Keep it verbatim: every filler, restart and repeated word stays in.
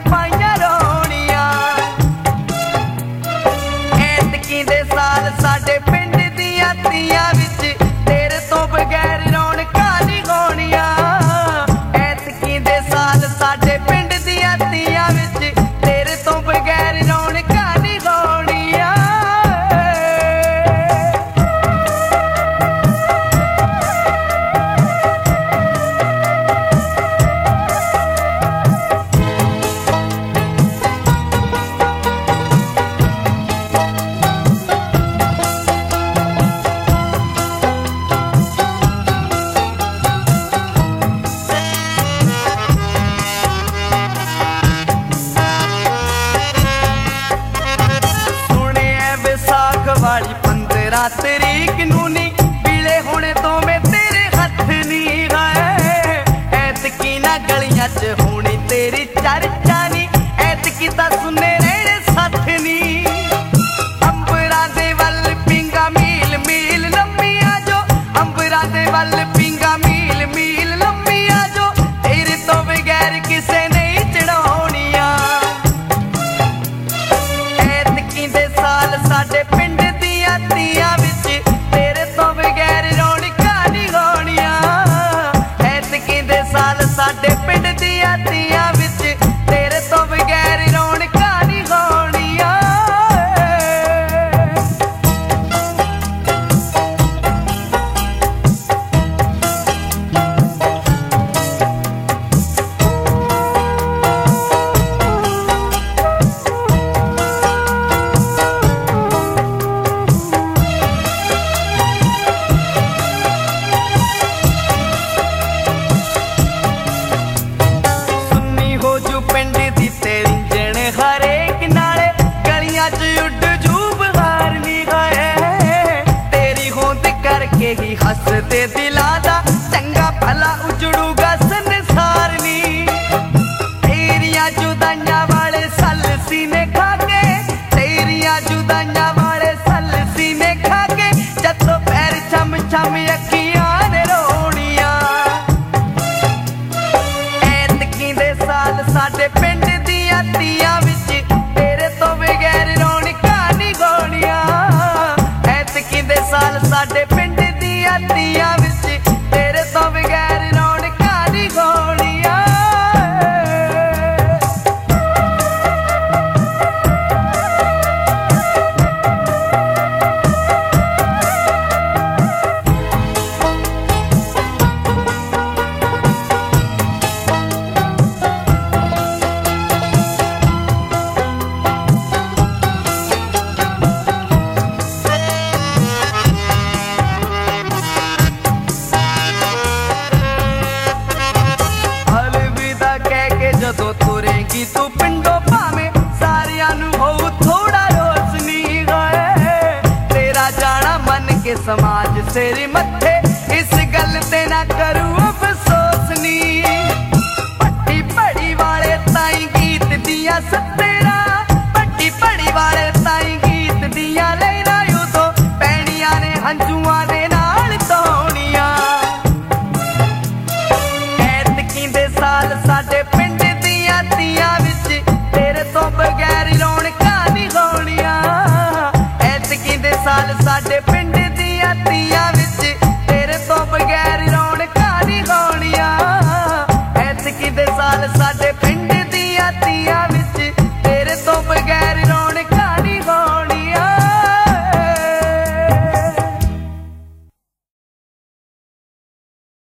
पाइया रोनियां। ऐतकी दे साल साडे पिंड दियां तियां विच तेरे तो बगैर रौनकां नहीं होनियां। ऐतकी दे साल साडे पिंड दियां तियां विच तेरे तो बगैर रौनकां नहीं होनियां। वाली पंद्रह तरीक नू नी पीले होने तो मैं तेरे हथ नहीं गए। ऐतकी ना गलियां च होनी तेरी चर्चा नी, ऐतकी तां सुने रहने साथ नी। अंबरा दे वल पिंगा मील मील लम्मियां जो, अंबरा दे वल पिंगा मील मील लम्मियां जो, तेरे तो बगैर किसे नहीं चढ़ाउणियां। ऐतकी दे साल साडे पिंड तियां विच तेरे तो बगैर रौनकां नहीं होनियां। ऐतकी दे साल साडे पिंड दियां तियां विच तेरे तो बगैर रौनकां नहीं होनियां। ही हसते दिला दा चंगा भला उजड़ूगा संसार नी। तेरिया जुदाइयां वाले सल सीने खाके, तेरिया जुदाइयां वाले सल सीने खाके, जदों पैर छम छम अखियां ने रोनियां। ऐतकी दे साल साडे पिंड दियां तियां विच तेरे तो बगैर रौनकां नहीं होनियां। ऐतकी दे साल साडे पिंड तियां विच तेरे तो बगैर रौनकां नहीं होनियां। जदों तुरेगी तू पिंडों भावें सारियां नू होऊ थोड़ा रोशनी गए। तेरा जाना मन के समाज तेरे मत्थे, इस गल ते ना करूं अफसोस नी। पट्टी पड़ी वाले ताई गीत दिया सतेरा, पट्टी पड़ी वाले ताई गीत दिया लेना उदों पैणियां ने हंजुआं दे नाल धोनियां। ऐतकी दे साल साडे